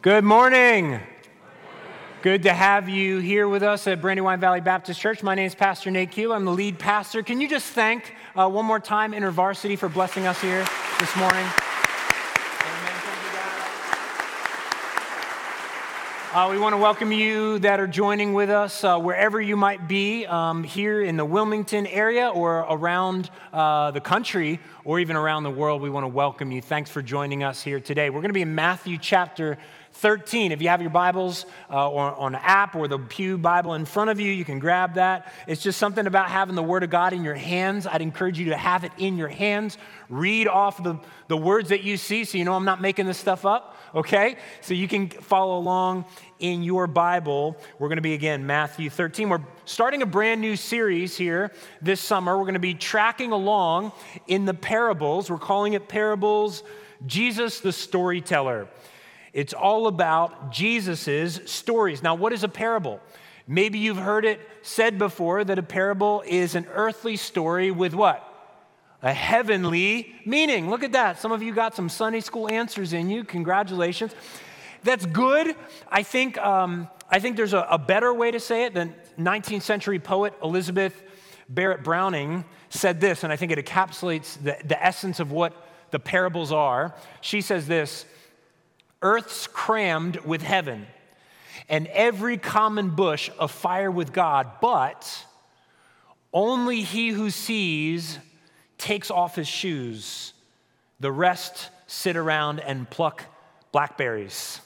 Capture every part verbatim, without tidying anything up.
Good morning. Good to have you here with us at Brandywine Valley Baptist Church. My name is Pastor Nate Keeler. I'm the lead pastor. Can you just thank uh, one more time InterVarsity for blessing us here this morning? Uh, we want to welcome you that are joining with us uh, wherever you might be um, here in the Wilmington area or around uh, the country or even around the world. We want to welcome you. Thanks for joining us here today. We're going to be in Matthew chapter thirteen. If you have your Bibles uh, or on an app or the Pew Bible in front of you, you can grab that. It's just something about having the Word of God in your hands. I'd encourage you to have it in your hands. Read off the, the words that you see so you know I'm not making this stuff up, okay? So you can follow along in your Bible. We're going to be, again, Matthew thirteen. We're starting a brand new series here this summer. We're going to be tracking along in the parables. We're calling it Parables, Jesus the Storyteller. It's all about Jesus's stories. Now, what is a parable? Maybe you've heard it said before that a parable is an earthly story with what? A heavenly meaning. Look at that. Some of you got some Sunday school answers in you. Congratulations. That's good. I think um, I think there's a, a better way to say it than nineteenth century poet Elizabeth Barrett Browning said this, and I think it encapsulates the, the essence of what the parables are. She says this: earth's crammed with heaven, and every common bush afire with God, but only he who sees takes off his shoes. The rest sit around and pluck blackberries.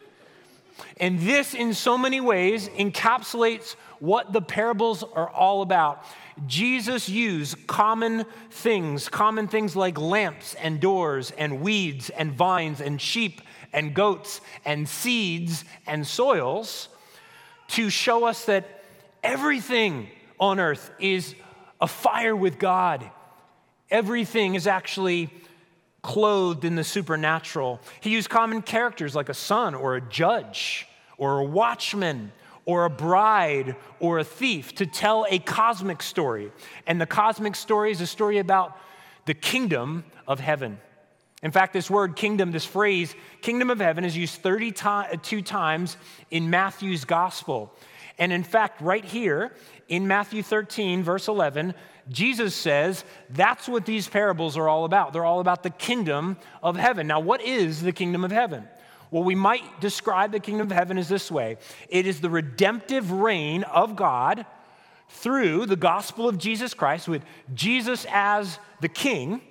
And this, in so many ways, encapsulates what the parables are all about. Jesus used common things, common things like lamps and doors and weeds and vines and sheep and goats and seeds and soils to show us that everything on earth is afire with God. Everything is actually clothed in the supernatural. He used common characters like a son or a judge or a watchman or a bride or a thief to tell a cosmic story. And the cosmic story is a story about the kingdom of heaven. In fact, this word kingdom, this phrase, kingdom of heaven, is used thirty-two times in Matthew's gospel. And in fact, right here in Matthew thirteen, verse eleven, Jesus says that's what these parables are all about. They're all about the kingdom of heaven. Now, what is the kingdom of heaven? Well, we might describe the kingdom of heaven as this way. It is the redemptive reign of God through the gospel of Jesus Christ, with Jesus as the king,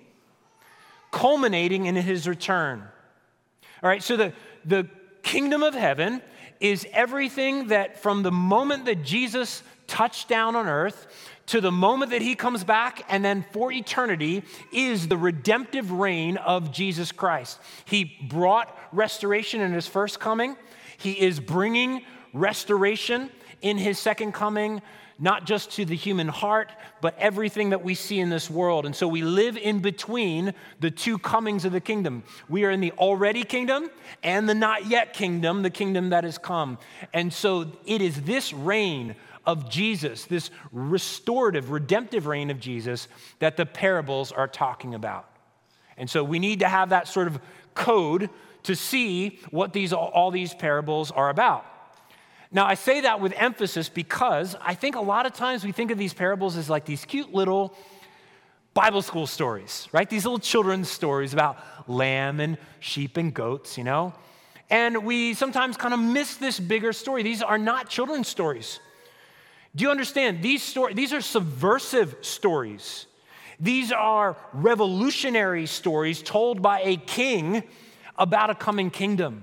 culminating in his return. All right, so the, the kingdom of heaven is everything that from the moment that Jesus touched down on earth to the moment that he comes back, and then for eternity, is the redemptive reign of Jesus Christ. He brought restoration in his first coming. He is bringing restoration in his second coming, not just to the human heart, but everything that we see in this world. And so we live in between the two comings of the kingdom. We are in the already kingdom and the not yet kingdom, the kingdom that has come. And so it is this reign of Jesus, this restorative, redemptive reign of Jesus, that the parables are talking about. And so we need to have that sort of code to see what these all these parables are about. Now, I say that with emphasis because I think a lot of times we think of these parables as like these cute little Bible school stories, right? These little children's stories about lamb and sheep and goats, you know? And we sometimes kind of miss this bigger story. These are not children's stories. Do you understand? These stories, these are subversive stories. These are revolutionary stories told by a king about a coming kingdom.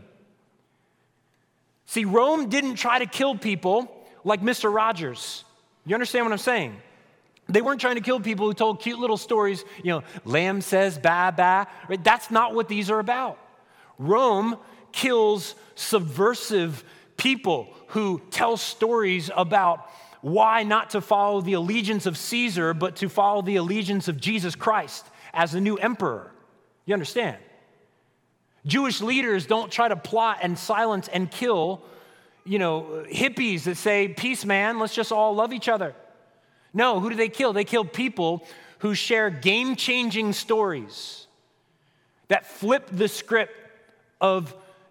See, Rome didn't try to kill people like Mister Rogers. You understand what I'm saying? They weren't trying to kill people who told cute little stories, you know, lamb says ba ba. Right? That's not what these are about. Rome kills subversive people who tell stories about why not to follow the allegiance of Caesar, but to follow the allegiance of Jesus Christ as the new emperor. You understand? Jewish leaders don't try to plot and silence and kill, you know, hippies that say, peace, man, let's just all love each other. No, who do they kill? They kill people who share game-changing stories that flip the script of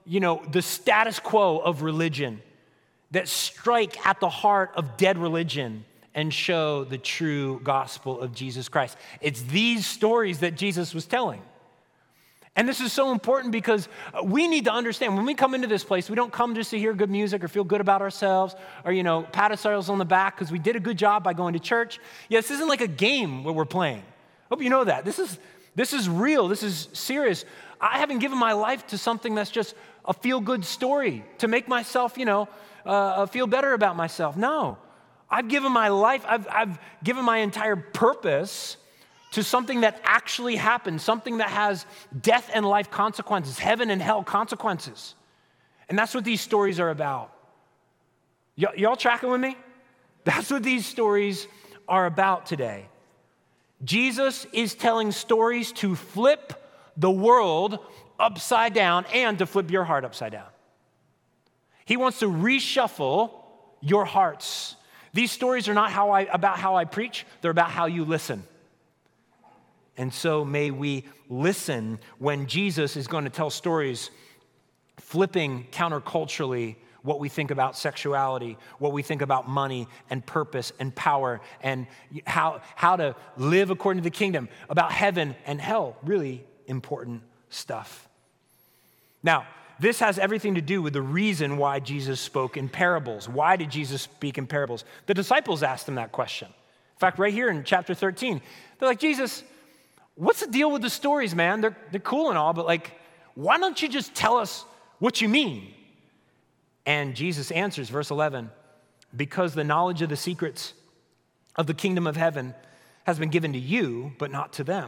you know, the status quo of religion, that strike at the heart of dead religion and show the true gospel of Jesus Christ. It's these stories that Jesus was telling. And this is so important because we need to understand when we come into this place, we don't come just to hear good music or feel good about ourselves or, you know, pat ourselves on the back because we did a good job by going to church. Yeah, this isn't like a game where we're playing. Hope you know that. This is, this is real. This is serious. I haven't given my life to something that's just a feel-good story to make myself, you know, uh, feel better about myself. No. I've given my life, I've, I've given my entire purpose to something that actually happened, something that has death and life consequences, heaven and hell consequences. And that's what these stories are about. Y- y'all tracking with me? That's what these stories are about today. Jesus is telling stories to flip the world upside down and to flip your heart upside down. He wants to reshuffle your hearts. These stories are not how I, about how I preach, they're about how you listen. And so may we listen when Jesus is going to tell stories, flipping counterculturally what we think about sexuality, what we think about money and purpose and power and how, how to live according to the kingdom, about heaven and hell, really important stuff. Now, this has everything to do with the reason why Jesus spoke in parables. Why did Jesus speak in parables? The disciples asked him that question. In fact, right here in chapter thirteen, they're like, Jesus, what's the deal with the stories, man? They're, they're cool and all, but like, why don't you just tell us what you mean? And Jesus answers, verse eleven, because the knowledge of the secrets of the kingdom of heaven has been given to you, but not to them.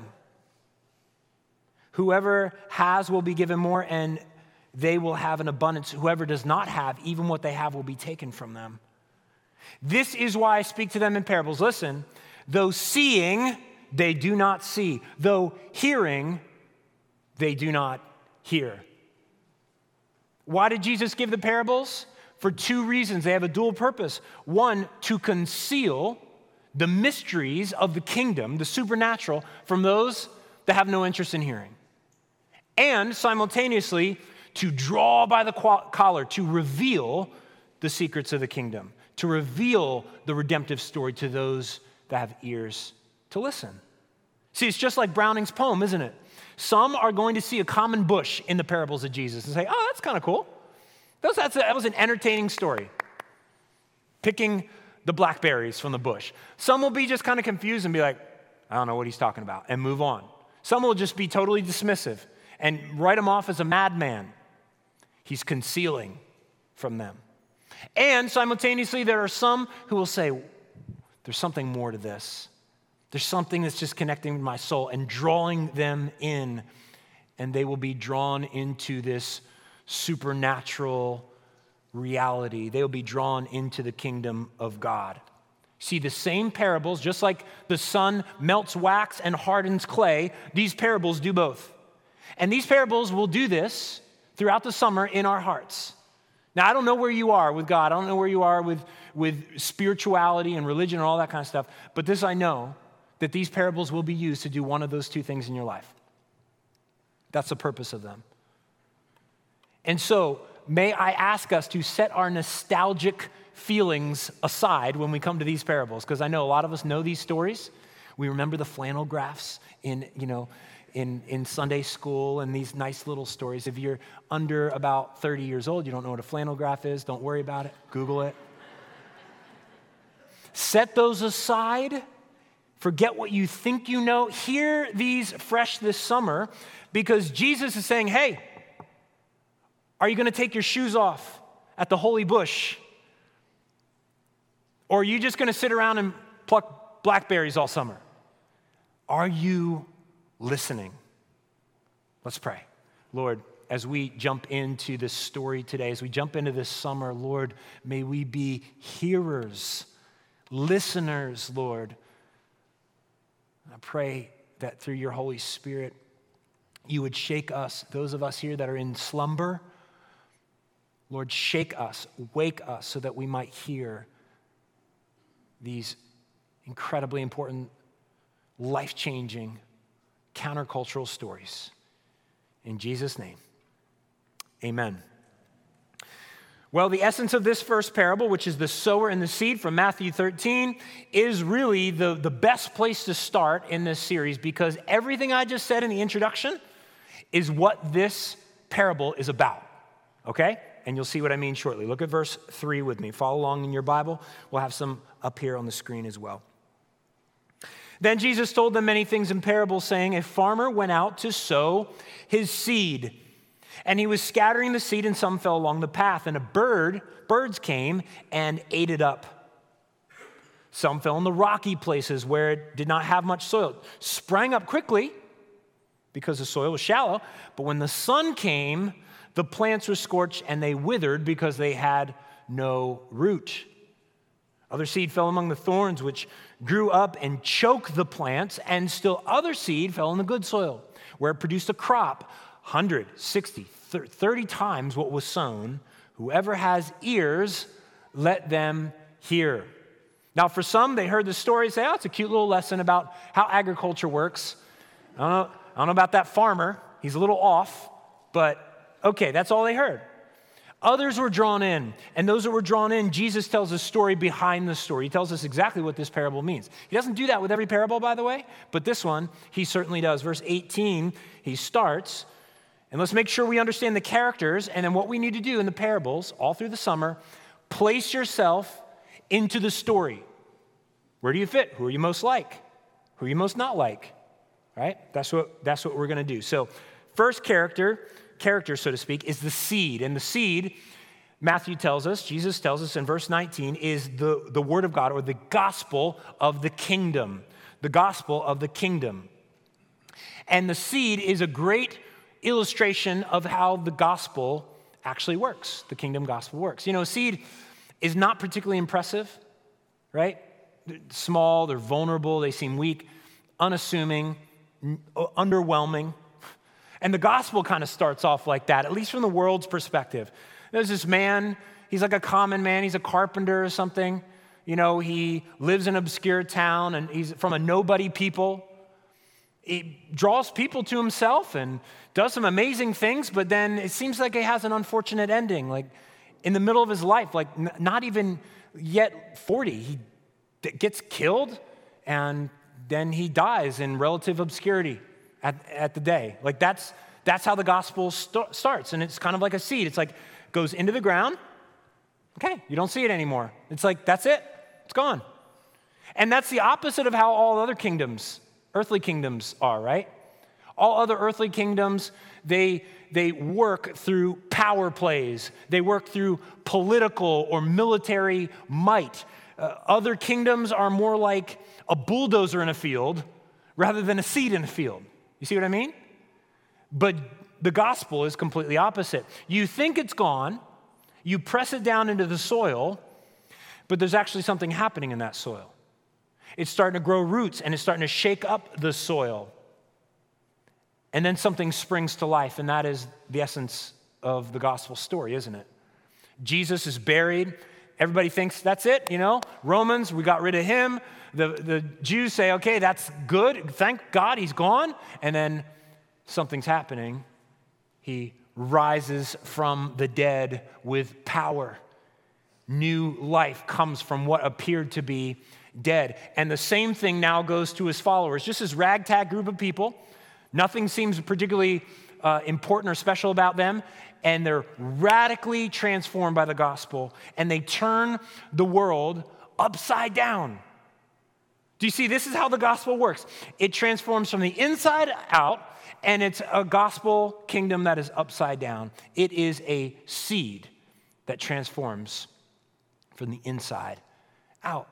Whoever has will be given more, and they will have an abundance. Whoever does not have, even what they have will be taken from them. This is why I speak to them in parables. Listen, though seeing, they do not see. Though hearing, they do not hear. Why did Jesus give the parables? For two reasons. They have a dual purpose. One, to conceal the mysteries of the kingdom, the supernatural, from those that have no interest in hearing. And simultaneously, to draw by the collar, to reveal the secrets of the kingdom, to reveal the redemptive story to those that have ears to listen. See, it's just like Browning's poem, isn't it? Some are going to see a common bush in the parables of Jesus and say, oh, that's kind of cool. That was, that was an entertaining story. Picking the blackberries from the bush. Some will be just kind of confused and be like, I don't know what he's talking about, and move on. Some will just be totally dismissive and write him off as a madman. He's concealing from them. And simultaneously, there are some who will say, there's something more to this. There's something that's just connecting with my soul and drawing them in, and they will be drawn into this supernatural reality. They will be drawn into the kingdom of God. See, the same parables, just like the sun melts wax and hardens clay, these parables do both. And these parables will do this throughout the summer in our hearts. Now, I don't know where you are with God. I don't know where you are with, with spirituality and religion and all that kind of stuff. But this I know, that these parables will be used to do one of those two things in your life. That's the purpose of them. And so, may I ask us to set our nostalgic feelings aside when we come to these parables, because I know a lot of us know these stories. We remember the flannel graphs in, you know, in, in Sunday school and these nice little stories. If you're under about thirty years old, you don't know what a flannel graph is, don't worry about it. Google it. Set those aside. Forget what you think you know. Hear these fresh this summer because Jesus is saying, hey, are you going to take your shoes off at the holy bush? Or are you just going to sit around and pluck blackberries all summer? Are you listening? Let's pray. Lord, as we jump into this story today, as we jump into this summer, Lord, may we be hearers, listeners, Lord. I pray that through your Holy Spirit, you would shake us, those of us here that are in slumber. Lord, shake us, wake us so that we might hear these incredibly important, life-changing, countercultural stories. In Jesus' name, Amen. Well, the essence of this first parable, which is the sower and the seed from Matthew thirteen, is really the, the best place to start in this series, because everything I just said in the introduction is what this parable is about, okay? And you'll see what I mean shortly. Look at verse three with me. Follow along in your Bible. We'll have some up here on the screen as well. Then Jesus told them many things in parables, saying, a farmer went out to sow his seed. And he was scattering the seed, and some fell along the path. And a bird, birds came and ate it up. Some fell in the rocky places where it did not have much soil. It sprang up quickly because the soil was shallow. But when the sun came, the plants were scorched and they withered because they had no root. Other seed fell among the thorns, which grew up and choked the plants. And still other seed fell in the good soil, where it produced a crop, one hundred, sixty, thirty times what was sown. Whoever has ears, let them hear. Now, for some, they heard the story and say, oh, it's a cute little lesson about how agriculture works. I don't know, I don't know about that farmer. He's a little off, but okay, that's all they heard. Others were drawn in, and those that were drawn in, Jesus tells a story behind the story. He tells us exactly what this parable means. He doesn't do that with every parable, by the way, but this one, he certainly does. Verse eighteen, he starts, and let's make sure we understand the characters and then what we need to do in the parables all through the summer. Place yourself into the story. Where do you fit? Who are you most like? Who are you most not like? Right? That's what, that's what we're going to do. So first character, character, so to speak, is the seed. And the seed, Matthew tells us, Jesus tells us in verse nineteen, is the, the word of God, or the gospel of the kingdom. The gospel of the kingdom. And the seed is a great illustration of how the gospel actually works. The kingdom gospel works. You know, a seed is not particularly impressive, right? They're small, they're vulnerable, they seem weak, unassuming, underwhelming. And the gospel kind of starts off like that, at least from the world's perspective. There's this man, he's like a common man, he's a carpenter or something. You know, he lives in an obscure town and he's from a nobody people. He draws people to himself and does some amazing things, but then it seems like he has an unfortunate ending. Like in the middle of his life, like n- not even yet forty, he d- gets killed and then he dies in relative obscurity. At, at the day. Like that's that's how the gospel st- starts. And it's kind of like a seed. It's like goes into the ground. Okay, you don't see it anymore. It's like, that's it. It's gone. And that's the opposite of how all other kingdoms, earthly kingdoms are, right? All other earthly kingdoms, they, they work through power plays. They work through political or military might. Uh, other kingdoms are more like a bulldozer in a field rather than a seed in a field. You see what I mean? But the gospel is completely opposite. You think it's gone, you press it down into the soil, but there's actually something happening in that soil. It's starting to grow roots and it's starting to shake up the soil. And then something springs to life, and that is the essence of the gospel story, isn't it? Jesus is buried. Everybody thinks that's it, you know? Romans, we got rid of him. The, the Jews say, okay, that's good. Thank God he's gone. And then something's happening. He rises from the dead with power. New life comes from what appeared to be dead. And the same thing now goes to his followers. Just this ragtag group of people. Nothing seems particularly uh, important or special about them. And they're radically transformed by the gospel. And they turn the world upside down. Do you see? This is how the gospel works. It transforms from the inside out, and it's a gospel kingdom that is upside down. It is a seed that transforms from the inside out.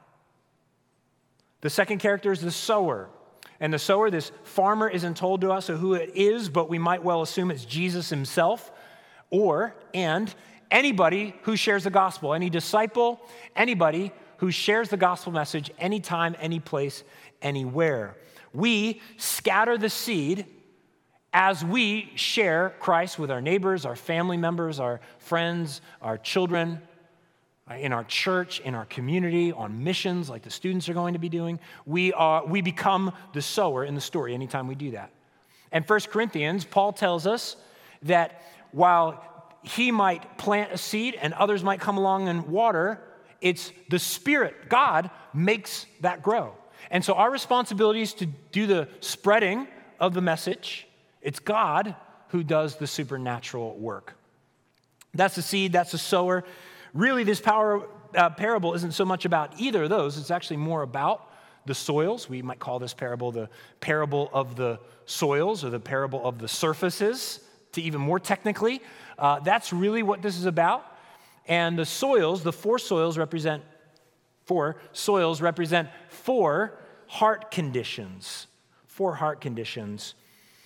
The second character is the sower. And the sower, this farmer, isn't told to us who it is, but we might well assume it's Jesus himself, or, and, anybody who shares the gospel, any disciple, anybody who shares the gospel message anytime, any place, anywhere. We scatter the seed as we share Christ with our neighbors, our family members, our friends, our children, in our church, in our community, on missions like the students are going to be doing. We are we become the sower in the story anytime we do that. And First Corinthians, Paul tells us that while he might plant a seed and others might come along and water. It's the Spirit, God, makes that grow. And so our responsibility is to do the spreading of the message. It's God who does the supernatural work. That's the seed, that's the sower. Really, this power, uh, parable isn't so much about either of those. It's actually more about the soils. We might call this parable the parable of the soils or the parable of the surfaces, to even more technically. Uh, that's really what this is about. And the soils, the four soils represent, four soils represent four heart conditions. Four heart conditions.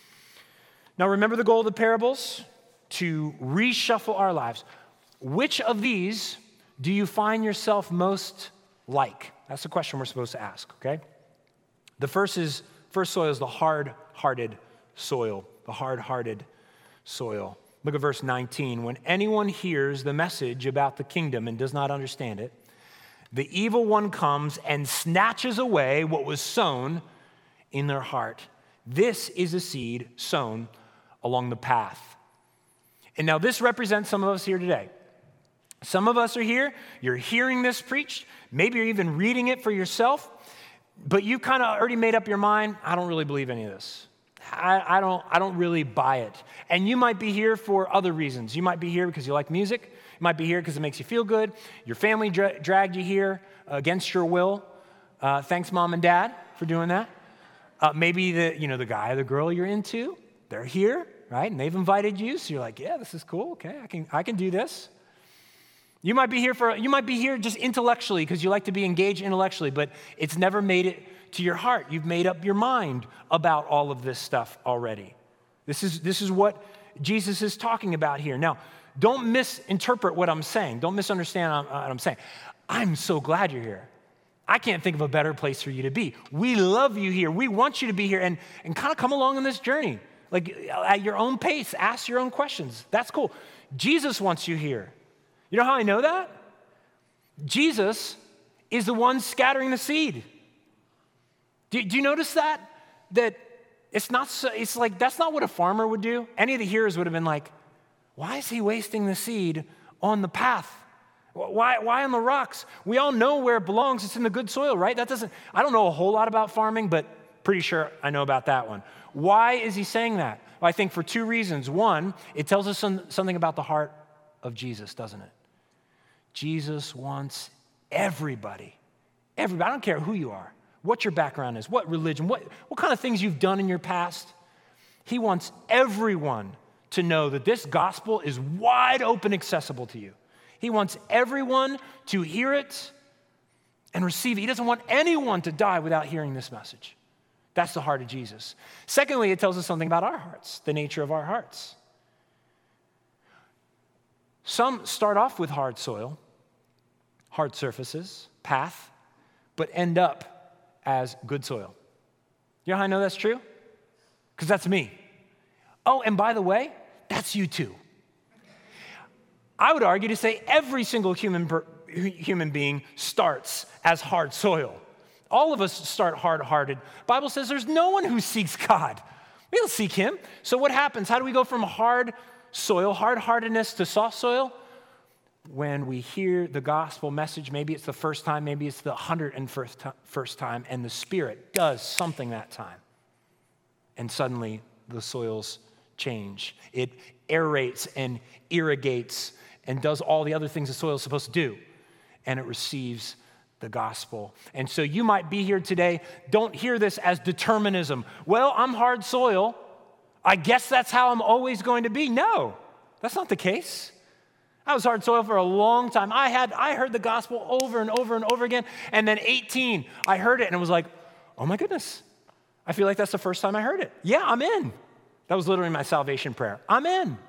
Now remember the goal of the parables? To reshuffle our lives. Which of these do you find yourself most like? That's the question we're supposed to ask, okay? The first is, first soil is the hard-hearted soil, the hard-hearted soil. Look at verse nineteen. When anyone hears the message about the kingdom and does not understand it, the evil one comes and snatches away what was sown in their heart. This is a seed sown along the path. And now this represents some of us here today. Some of us are here, you're hearing this preached, maybe you're even reading it for yourself, but you kind of already made up your mind, I don't really believe any of this. I, I, don't, I don't really buy it. And you might be here for other reasons. You might be here because you like music. You might be here because it makes you feel good. Your family dra- dragged you here against your will. Uh, thanks, Mom and Dad, for doing that. Uh, maybe the, you know, the guy or the girl you're into, they're here, right? And they've invited you, so you're like, yeah, this is cool. Okay, I can, I can do this. You might be here for, you might be here just intellectually because you like to be engaged intellectually, but it's never made it to your heart. You've made up your mind about all of this stuff already. This is, this is what Jesus is talking about here. Now, don't misinterpret what I'm saying. Don't misunderstand what I'm saying. I'm so glad you're here. I can't think of a better place for you to be. We love you here. We want you to be here and, and kind of come along on this journey. Like at your own pace, ask your own questions. That's cool. Jesus wants you here. You know how I know that? Jesus is the one scattering the seed. Do, do you notice that? That it's not so, it's like, that's not what a farmer would do. Any of the hearers would have been like, why is he wasting the seed on the path? Why, why on the rocks? We all know where it belongs. It's in the good soil, right? That doesn't, I don't know a whole lot about farming, but pretty sure I know about that one. Why is he saying that? Well, I think for two reasons. One, it tells us some, something about the heart of Jesus, doesn't it? Jesus wants everybody, everybody, I don't care who you are, what your background is, what religion, what, what kind of things you've done in your past. He wants everyone to know that this gospel is wide open accessible to you. He wants everyone to hear it and receive it. He doesn't want anyone to die without hearing this message. That's the heart of Jesus. Secondly, it tells us something about our hearts, the nature of our hearts. Some start off with hard soil, hard surfaces, path, but end up as good soil. You know how I know that's true? Because that's me. Oh, and by the way, that's you too. I would argue to say every single human, per, human being starts as hard soil. All of us start hard-hearted. The Bible says there's no one who seeks God. We don't seek him. So what happens? How do we go from hard soil, hard-heartedness to soft soil? When we hear the gospel message, maybe it's the first time, maybe it's the hundred and first time, and the Spirit does something that time. And suddenly the soils change. It aerates and irrigates and does all the other things the soil is supposed to do. And it receives the gospel. And so you might be here today. Don't hear this as determinism. Well, I'm hard soil. I guess that's how I'm always going to be. No, that's not the case. I was hard soil for a long time. I had I heard the gospel over and over and over again. And then eighteen, I heard it and it was like, oh my goodness. I feel like that's the first time I heard it. Yeah, I'm in. That was literally my salvation prayer. I'm in.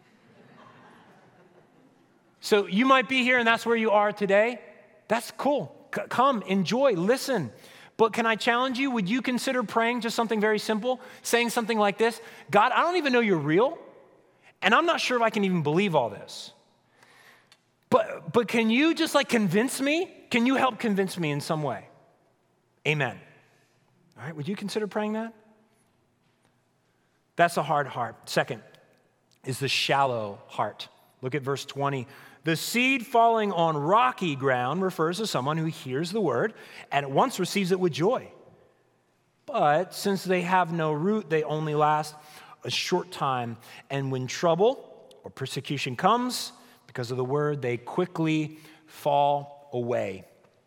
So you might be here and that's where you are today. That's cool. C- come, enjoy, listen. But can I challenge you? Would you consider praying just something very simple? Saying something like this: God, I don't even know you're real, and I'm not sure if I can even believe all this. But, but can you just like convince me? Can you help convince me in some way? Amen. All right, would you consider praying that? That's a hard heart. Second is the shallow heart. Look at verse twenty. The seed falling on rocky ground refers to someone who hears the word and at once receives it with joy. But since they have no root, they only last a short time. And when trouble or persecution comes because of the word, they quickly fall away.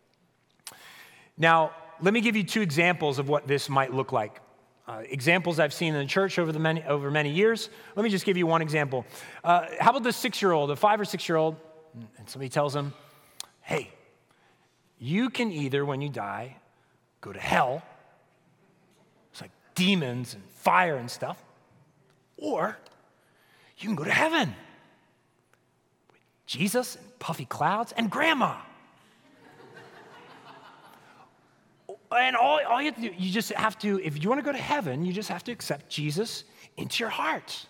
Now, let me give you two examples of what this might look like. Uh, examples I've seen in the church over the many over many years. Let me just give you one example. Uh, how about this six-year-old, a five or six-year-old, and somebody tells him, hey, you can either, when you die, go to hell, it's like demons and fire and stuff, or you can go to heaven with Jesus and puffy clouds and grandma. And all, all you have to do, you just have to, if you want to go to heaven, you just have to accept Jesus into your heart.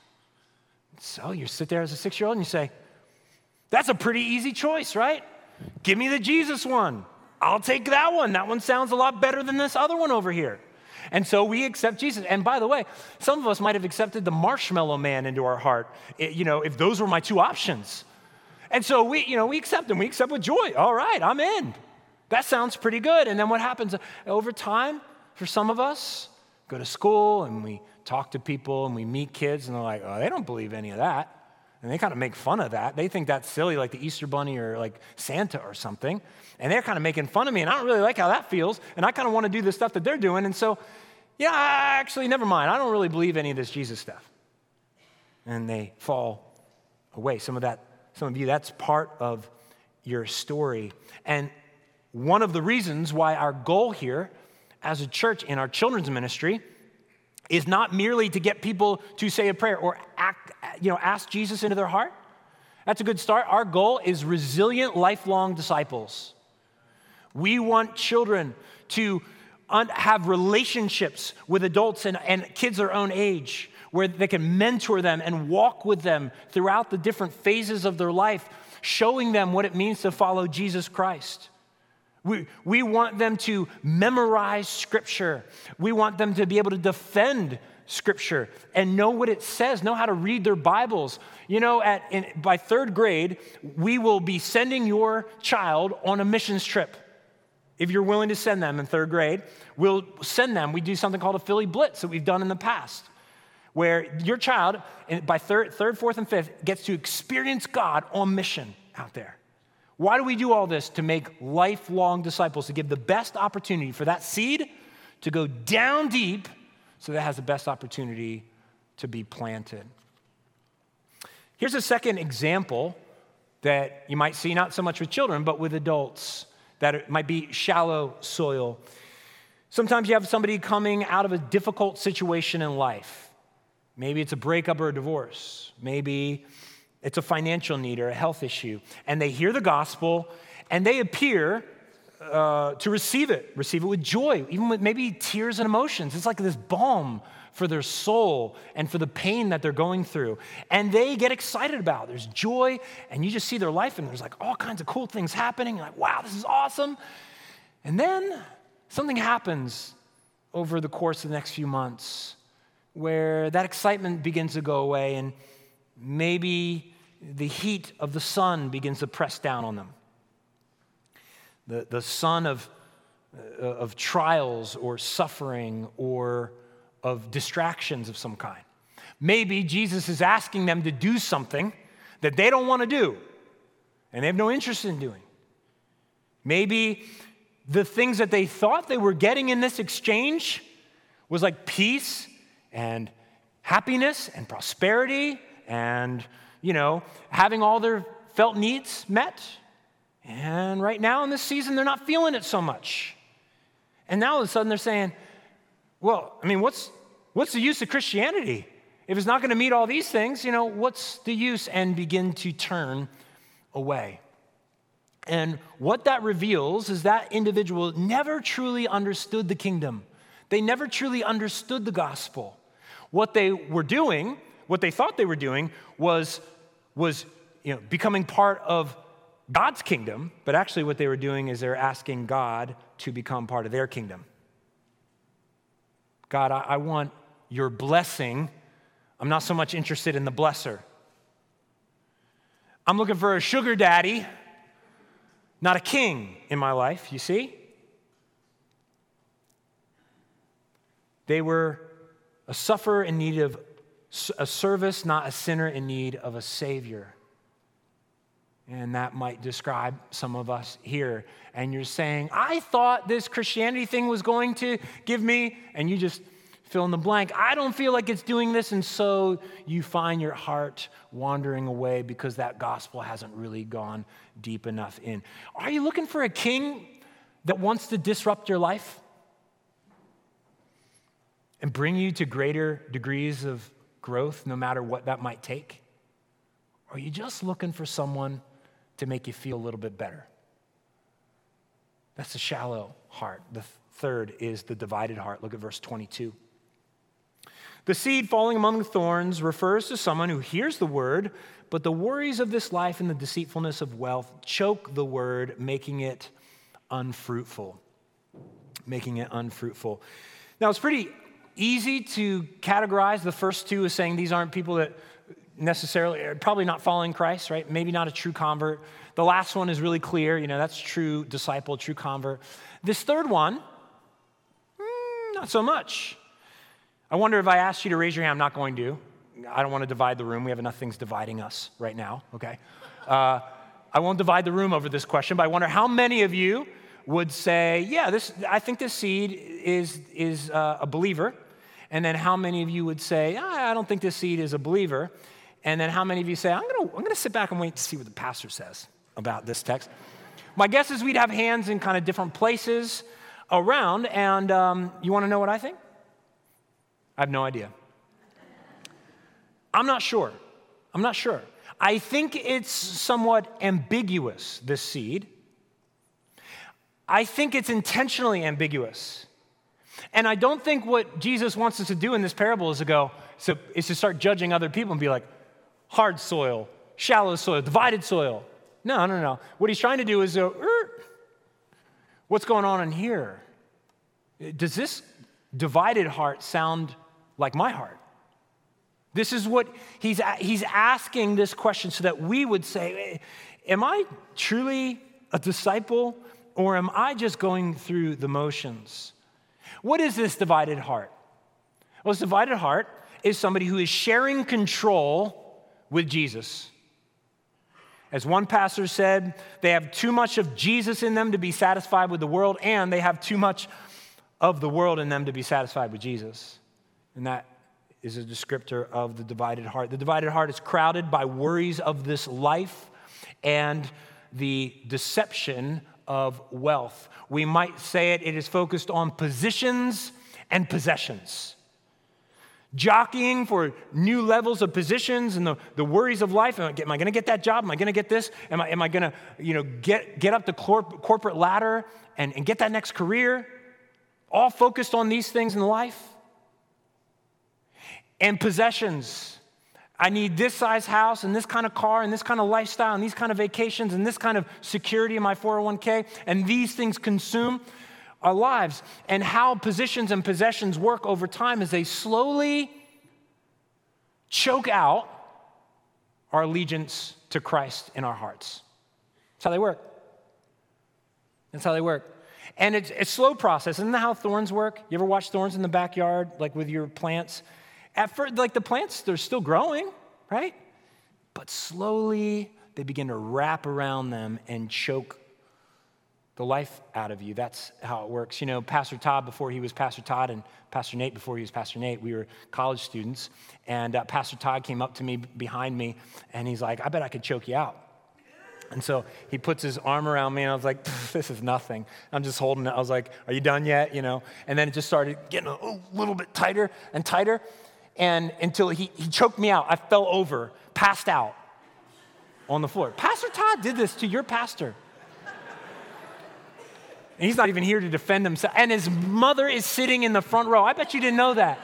So you sit there as a six-year-old and you say, that's a pretty easy choice, right? Give me the Jesus one. I'll take that one. That one sounds a lot better than this other one over here. And so we accept Jesus. And by the way, some of us might have accepted the marshmallow man into our heart, you know, if those were my two options. And so we, you know, we accept them. We accept with joy. All right, I'm in. That sounds pretty good. And then what happens over time for some of us? Go to school and we talk to people and we meet kids and they're like, oh, they don't believe any of that. And they kind of make fun of that. They think that's silly, like the Easter Bunny or like Santa or something. And they're kind of making fun of me, and I don't really like how that feels. And I kind of want to do the stuff that they're doing. And so, yeah, actually, never mind. I don't really believe any of this Jesus stuff. And they fall away. Some of that, some of you, that's part of your story. And one of the reasons why our goal here as a church in our children's ministry is not merely to get people to say a prayer or act, you know, ask Jesus into their heart. That's a good start. Our goal is resilient, lifelong disciples. We want children to un- have relationships with adults and, and kids their own age, where they can mentor them and walk with them throughout the different phases of their life, showing them what it means to follow Jesus Christ. We, we want them to memorize Scripture. We want them to be able to defend Scripture and know what it says, know how to read their Bibles. You know, at in, by third grade, we will be sending your child on a missions trip. If you're willing to send them in third grade, we'll send them. We do something called a Philly Blitz that we've done in the past, where your child, by third, third, fourth, and fifth, gets to experience God on mission out there. Why do we do all this? To make lifelong disciples, to give the best opportunity for that seed to go down deep so that it has the best opportunity to be planted. Here's a second example that you might see, not so much with children, but with adults, that it might be shallow soil. Sometimes you have somebody coming out of a difficult situation in life. Maybe it's a breakup or a divorce. Maybe it's a financial need or a health issue. And they hear the gospel and they appear uh, to receive it, receive it with joy, even with maybe tears and emotions. It's like this balm for their soul and for the pain that they're going through. And they get excited about it. There's joy, and you just see their life, and there's like all kinds of cool things happening. You're like, wow, this is awesome. And then something happens over the course of the next few months where that excitement begins to go away, and maybe the heat of the sun begins to press down on them. The, the sun of, uh, of trials or suffering or of distractions of some kind. Maybe Jesus is asking them to do something that they don't want to do and they have no interest in doing. Maybe the things that they thought they were getting in this exchange was like peace and happiness and prosperity and, you know, having all their felt needs met. And right now in this season, they're not feeling it so much. And now all of a sudden they're saying, well, I mean, what's what's the use of Christianity? If it's not going to meet all these things, you know, what's the use? And begin to turn away. And what that reveals is that individual never truly understood the kingdom. They never truly understood the gospel. What they were doing, what they thought they were doing, was, was you know, becoming part of God's kingdom, but actually what they were doing is they're asking God to become part of their kingdom. God, I, I want your blessing. I'm not so much interested in the blesser. I'm looking for a sugar daddy, not a king in my life, you see? They were a sufferer in need of a service, not a sinner in need of a savior. And that might describe some of us here. And you're saying, I thought this Christianity thing was going to give me, and you just fill in the blank. I don't feel like it's doing this. And so you find your heart wandering away because that gospel hasn't really gone deep enough in. Are you looking for a king that wants to disrupt your life and bring you to greater degrees of growth, no matter what that might take? Or are you just looking for someone to make you feel a little bit better? That's a shallow heart. The third is the divided heart. Look at verse twenty-two. The seed falling among the thorns refers to someone who hears the word, but the worries of this life and the deceitfulness of wealth choke the word, making it unfruitful. Making it unfruitful. Now, it's pretty easy to categorize the first two as saying these aren't people that necessarily, probably not following Christ, right? Maybe not a true convert. The last one is really clear. You know, that's true disciple, true convert. This third one, mm, not so much. I wonder if I asked you to raise your hand. I'm not going to. I don't want to divide the room. We have enough things dividing us right now, okay? Uh, I won't divide the room over this question, but I wonder how many of you would say, yeah, this. I think this seed is, is uh, a believer. And then how many of you would say, ah, I don't think this seed is a believer. And then how many of you say, I'm going to I'm going to sit back and wait to see what the pastor says about this text. My guess is we'd have hands in kind of different places around. And um, you want to know what I think? I have no idea. I'm not sure. I'm not sure. I think it's somewhat ambiguous, this seed. I think it's intentionally ambiguous. And I don't think what Jesus wants us to do in this parable is to go, so is to start judging other people and be like, hard soil, shallow soil, divided soil. No, no, no. What he's trying to do is go, er, what's going on in here? Does this divided heart sound like my heart? This is what he's, he's asking this question so that we would say, am I truly a disciple or am I just going through the motions? What is this divided heart? Well, this divided heart is somebody who is sharing control with Jesus. As one pastor said, they have too much of Jesus in them to be satisfied with the world, and they have too much of the world in them to be satisfied with Jesus. And that is a descriptor of the divided heart. The divided heart is crowded by worries of this life and the deception of wealth. We might say it, it is focused on positions and possessions. Jockeying for new levels of positions and the, the worries of life. Am I, am I going to get that job? Am I going to get this? Am I, am I going to you know, get, get up the corp, corporate ladder and, and get that next career? All focused on these things in life. And possessions. I need this size house and this kind of car and this kind of lifestyle and these kind of vacations and this kind of security in my four oh one k. And these things consume our lives. And how positions and possessions work over time is they slowly choke out our allegiance to Christ in our hearts. That's how they work. That's how they work. And it's a slow process. Isn't that how thorns work? You ever watch thorns in the backyard, like with your plants? At first, like the plants, they're still growing, right? But slowly, they begin to wrap around them and choke the life out of you. That's how it works. You know, Pastor Todd, before he was Pastor Todd, and Pastor Nate, before he was Pastor Nate, we were college students. And uh, Pastor Todd came up to me behind me, and he's like, I bet I could choke you out. And so he puts his arm around me, and I was like, this is nothing. I'm just holding it. I was like, are you done yet? You know, and then it just started getting a little bit tighter and tighter. And until he, he choked me out, I fell over, passed out on the floor. Pastor Todd did this to your pastor. And he's not even here to defend himself. And his mother is sitting in the front row. I bet you didn't know that.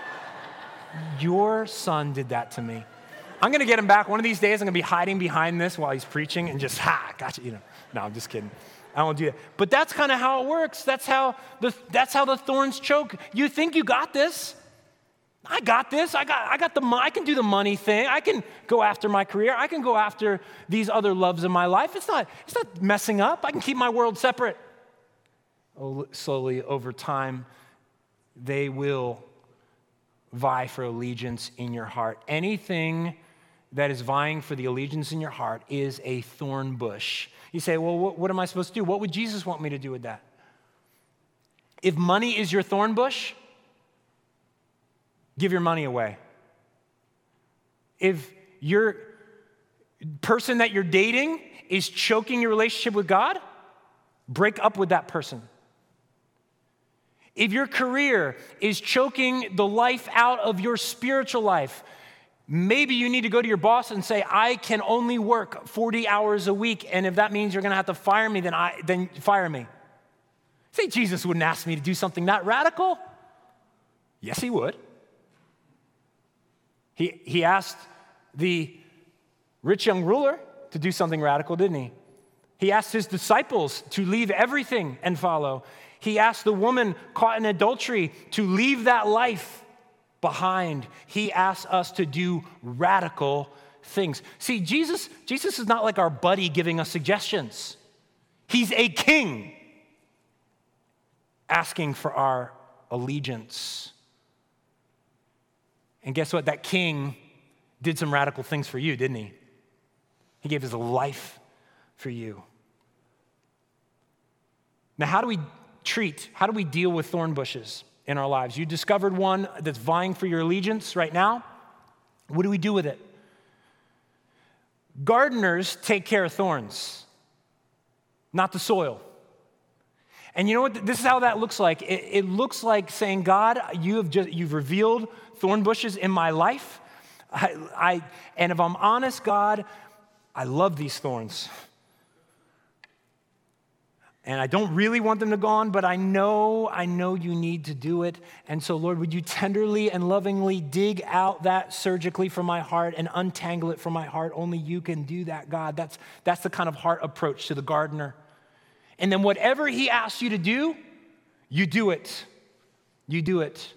Your son did that to me. I'm going to get him back. One of these days, I'm going to be hiding behind this while he's preaching and just, ha, gotcha. You know, no, I'm just kidding. I won't do that. But that's kind of how it works. That's how the, that's how the thorns choke. You think you got this. I got this. I got, I got the, I can do the money thing. I can go after my career. I can go after these other loves in my life. It's not, it's not messing up. I can keep my world separate. Oh, slowly over time, they will vie for allegiance in your heart. Anything that is vying for the allegiance in your heart is a thorn bush. You say, well, what, what am I supposed to do? What would Jesus want me to do with that? If money is your thorn bush, give your money away. If your person that you're dating is choking your relationship with God, break up with that person. If your career is choking the life out of your spiritual life, maybe you need to go to your boss and say, I can only work forty hours a week, and if that means you're going to have to fire me, then I then fire me. Say, Jesus wouldn't ask me to do something that radical. Yes, he would. He, he asked the rich young ruler to do something radical, didn't he? He asked his disciples to leave everything and follow. He asked the woman caught in adultery to leave that life behind. He asks us to do radical things. See, Jesus, Jesus is not like our buddy giving us suggestions. He's a king asking for our allegiance. And guess what? That king did some radical things for you, didn't he? He gave his life for you. Now, how do we treat, how do we deal with thorn bushes in our lives? You discovered one that's vying for your allegiance right now. What do we do with it? Gardeners take care of thorns, not the soil. And you know what? This is how that looks like. It, it looks like saying, God, you have just, you've revealed thorn bushes in my life. I, I, and if I'm honest, God, I love these thorns. And I don't really want them to go on, but I know, I know you need to do it. And so, Lord, would you tenderly and lovingly dig out that surgically from my heart and untangle it from my heart? Only you can do that, God. That's, that's the kind of heart approach to the gardener. And then whatever he asks you to do, you do it. You do it.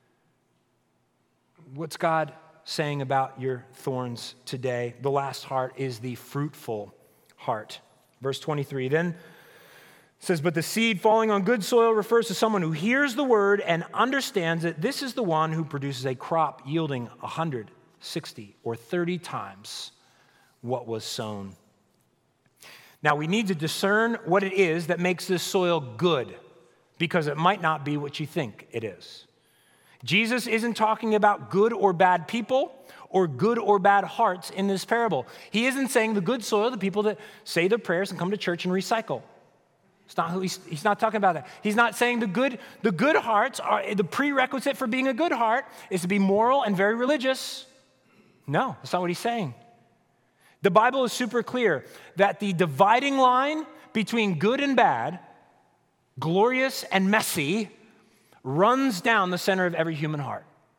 What's God saying about your thorns today? The last heart is the fruitful heart. Verse twenty-three, then it says, but the seed falling on good soil refers to someone who hears the word and understands it. This is the one who produces a crop yielding one hundred, sixty, or thirty times what was sown. Now, we need to discern what it is that makes this soil good, because it might not be what you think it is. Jesus isn't talking about good or bad people or good or bad hearts in this parable. He isn't saying the good soil, the people that say their prayers and come to church and recycle. It's not who he's, he's not talking about that. He's not saying the good, the good hearts are, the prerequisite for being a good heart is to be moral and very religious. No, that's not what he's saying. The Bible is super clear that the dividing line between good and bad, glorious and messy, runs down the center of every human heart.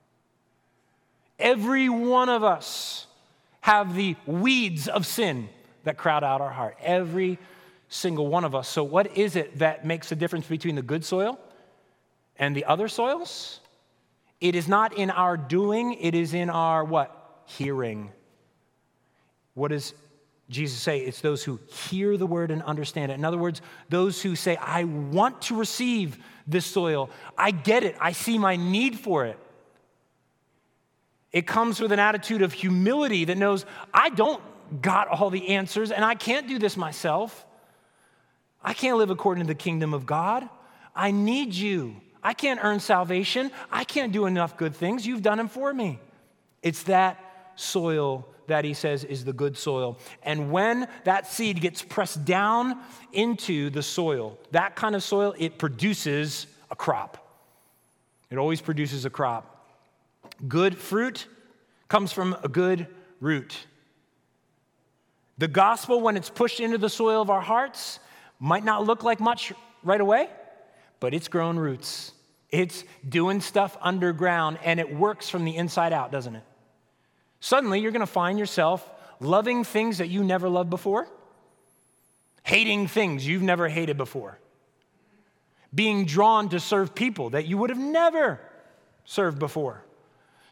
Every one of us have the weeds of sin that crowd out our heart. Every single one of us. So what is it that makes the difference between the good soil and the other soils? It is not in our doing, it is in our what? Hearing. What does Jesus say? It's those who hear the word and understand it. In other words, those who say, I want to receive this soil. I get it. I see my need for it. It comes with an attitude of humility that knows, I don't got all the answers and I can't do this myself. I can't live according to the kingdom of God. I need you. I can't earn salvation. I can't do enough good things. You've done them for me. It's that soil that he says is the good soil. And when that seed gets pressed down into the soil, that kind of soil, it produces a crop. It always produces a crop. Good fruit comes from a good root. The gospel, when it's pushed into the soil of our hearts, might not look like much right away, but it's grown roots. It's doing stuff underground, and it works from the inside out, doesn't it? Suddenly, you're going to find yourself loving things that you never loved before, hating things you've never hated before, being drawn to serve people that you would have never served before,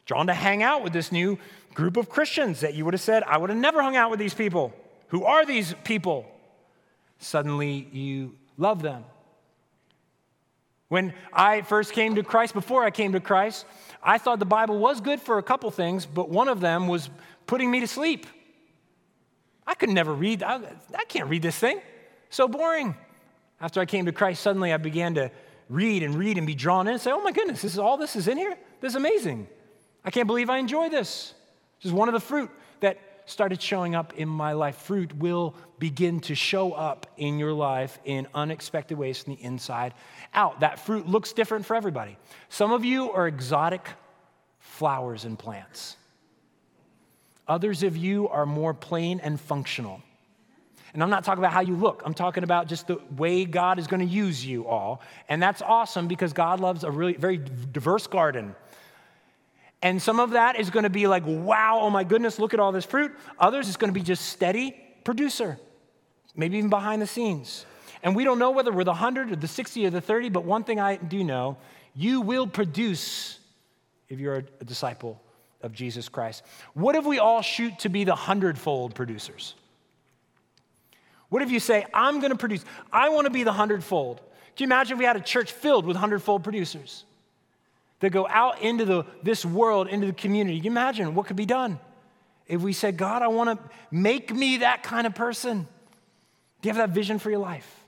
Drawn to hang out with this new group of Christians that you would have said, I would have never hung out with these people. Who are these people? Suddenly you love them. When I first came to Christ, before I came to Christ, I thought the Bible was good for a couple things, but one of them was putting me to sleep. I could never read. I, I can't read this thing. So boring. After I came to Christ, suddenly I began to read and read and be drawn in and say, oh my goodness, this is all this is in here? This is amazing. I can't believe I enjoy this. This is one of the fruit that started showing up in my life. Fruit will begin to show up in your life in unexpected ways from the inside out. That fruit looks different for everybody. Some of you are exotic flowers and plants. Others of you are more plain and functional. And I'm not talking about how you look. I'm talking about just the way God is going to use you all. And that's awesome because God loves a really very diverse garden. And some of that is going to be like, wow, oh my goodness, look at all this fruit. Others is going to be just steady producer, maybe even behind the scenes. And we don't know whether we're the one hundred or the sixty or the thirty, but one thing I do know, you will produce if you're a disciple of Jesus Christ. What if we all shoot to be the hundredfold producers? What if you say, I'm going to produce, I want to be the hundredfold. Can you imagine if we had a church filled with hundredfold producers that go out into the, this world, into the community? Can you imagine what could be done if we said, God, I want to make me that kind of person? Do you have that vision for your life?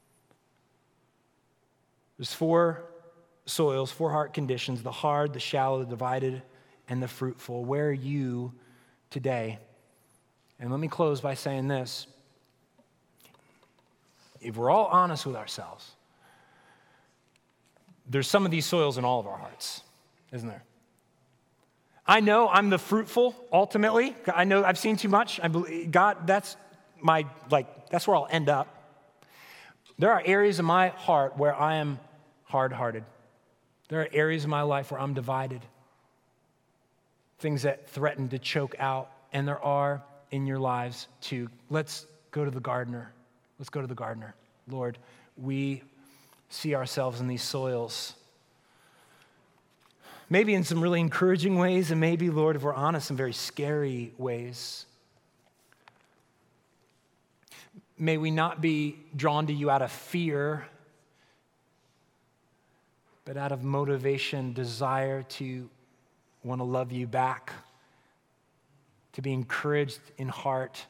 There's four soils, four heart conditions: the hard, the shallow, the divided, and the fruitful. Where are you today? And let me close by saying this. If we're all honest with ourselves, there's some of these soils in all of our hearts, isn't there? I know I'm the fruitful, ultimately. I know I've seen too much. I believe God, that's my, like, that's where I'll end up. There are areas in my heart where I am hard-hearted. There are areas in my life where I'm divided. Things that threaten to choke out, and there are in your lives too. Let's go to the gardener. Let's go to the gardener. Lord, we see ourselves in these soils. Maybe in some really encouraging ways, and maybe, Lord, if we're honest, in very scary ways. May we not be drawn to you out of fear, but out of motivation, desire to want to love you back, to be encouraged in heart,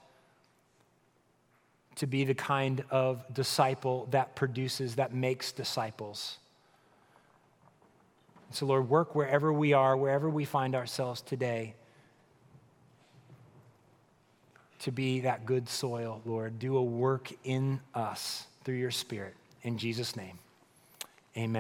to be the kind of disciple that produces, that makes disciples. So, Lord, work wherever we are, wherever we find ourselves today, to be that good soil, Lord. Do a work in us through your Spirit. In Jesus' name, amen.